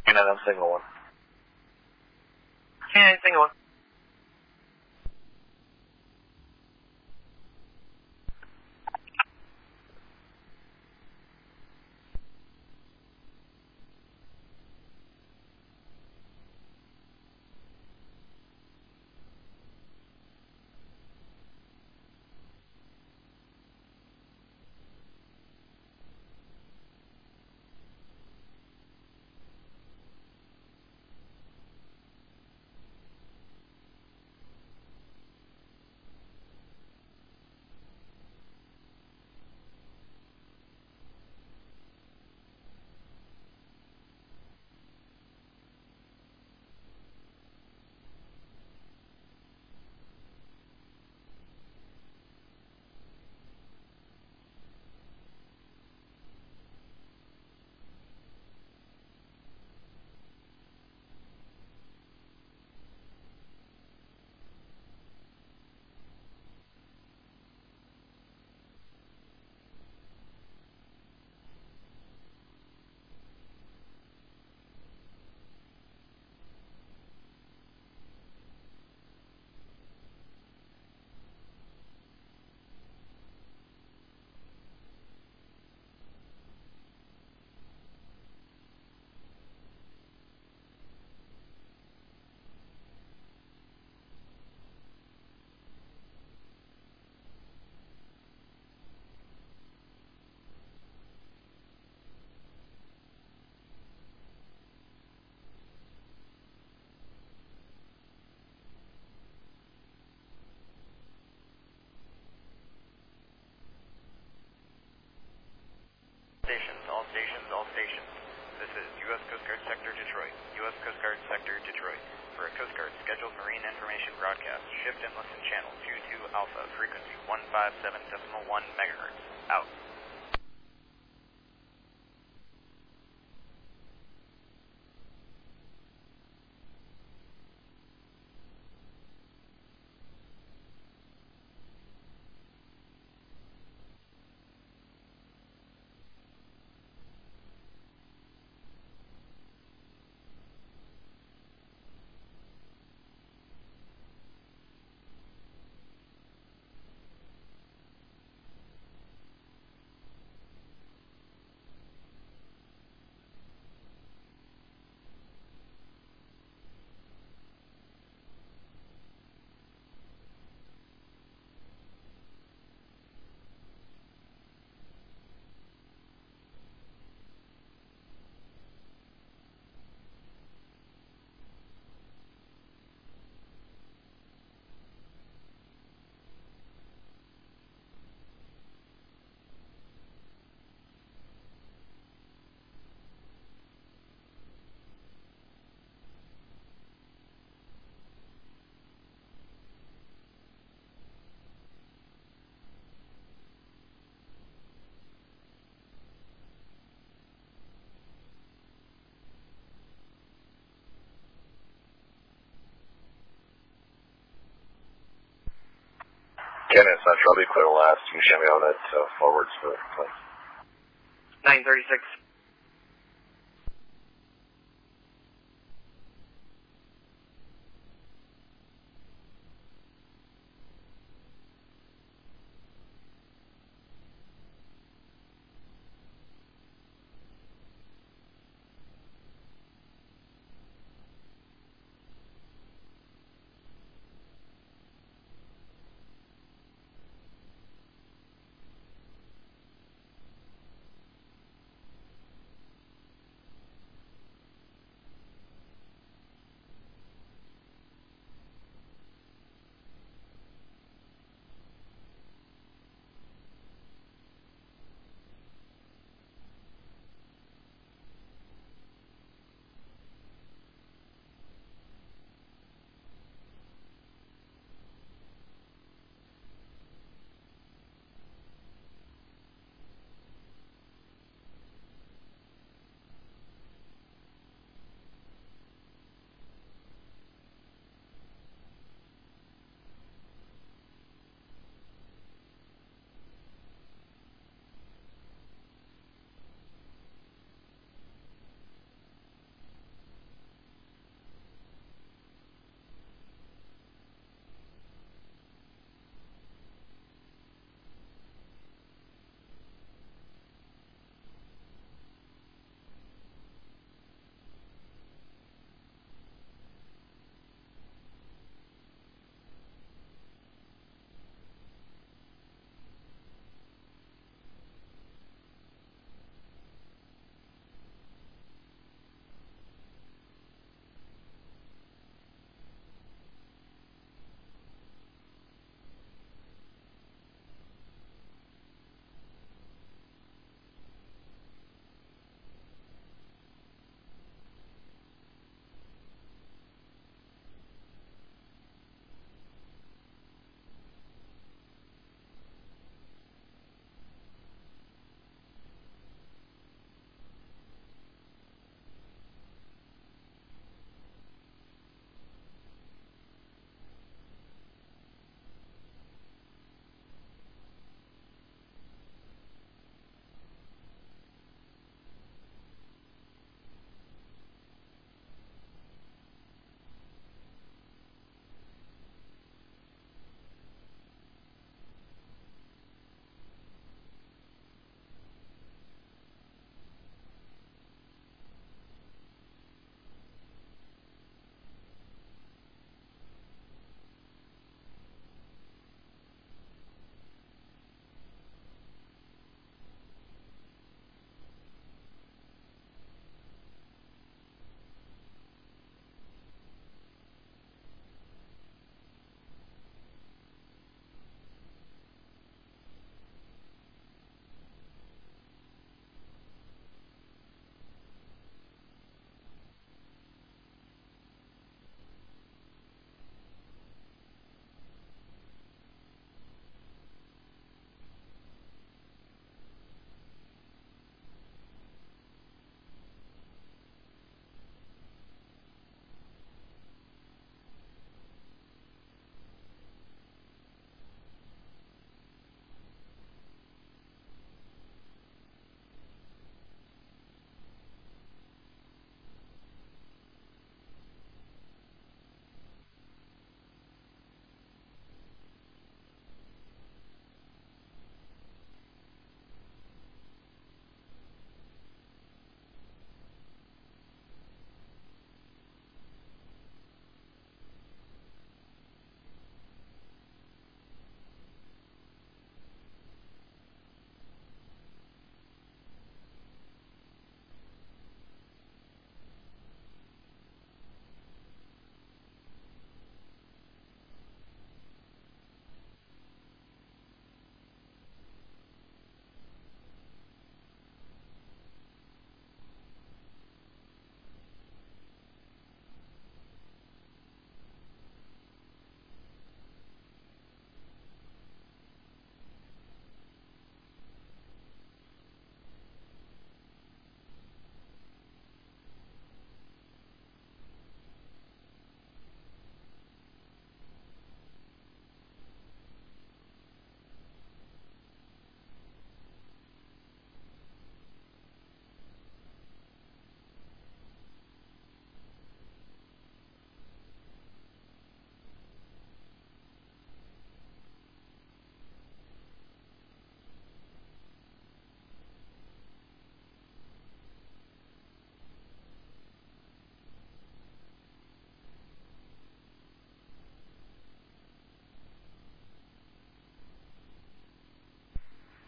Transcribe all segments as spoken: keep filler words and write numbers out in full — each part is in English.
Canine, I'm single one. Canine, single one. Stations, all stations, all stations. This is U S Coast Guard Sector Detroit. U S Coast Guard Sector Detroit. For a Coast Guard scheduled marine information broadcast, shift and listen channel two two Alpha, frequency one five seven point one megahertz. Out. Canine Central, I'll be clear last. You can show me on that uh, forwards for please. nine thirty-six.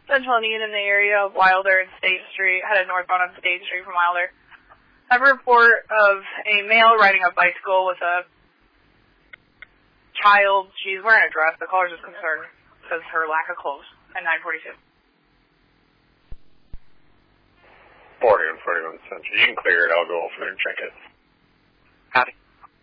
Central and Ian in the area of Wilder and State Street, headed northbound on State Street from Wilder. I have a report of a male riding a bicycle with a child. She's wearing a dress. The caller's just concerned because her lack of clothes. At nine forty-two. forty and forty-one Central. You can clear it. I'll go over there and check it. Copy.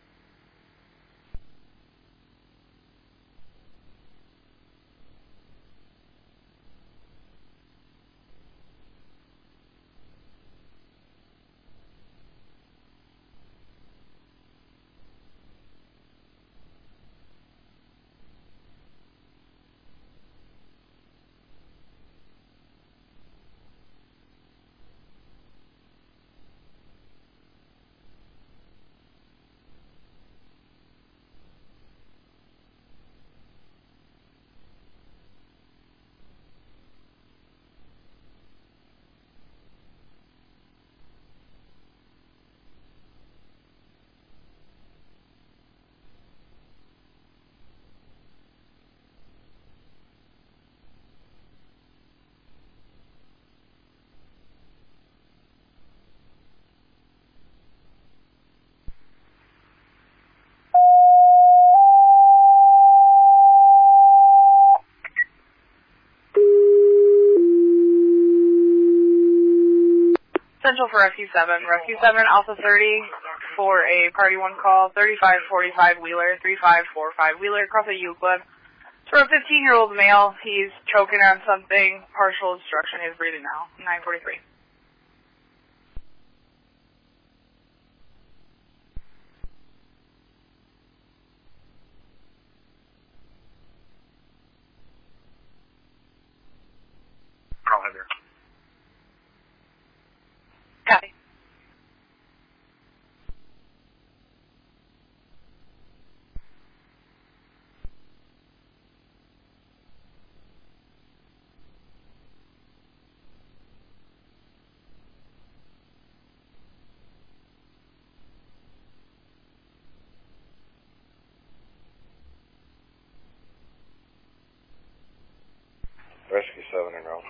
Central for Rescue seven. Rescue seven, Alpha thirty for a Party one call, thirty-five forty-five Wheeler, thirty-five forty-five Wheeler, across a Euclid. It's for a fifteen-year-old male. He's choking on something, partial obstruction. He's breathing now. nine forty-three. I'll have there. Copy. Rescue seven en route.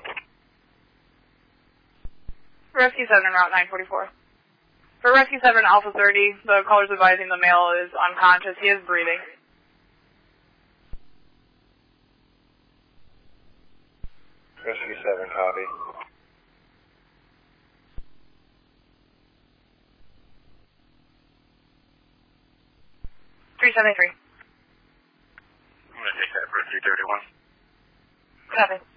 Rescue seven en route, nine forty-four. For Rescue seven, Alpha thirty, the caller's advising the male is unconscious. He is breathing. Rescue seven, copy. three seventy-three. I'm going to take that for three thirty-one. Copy.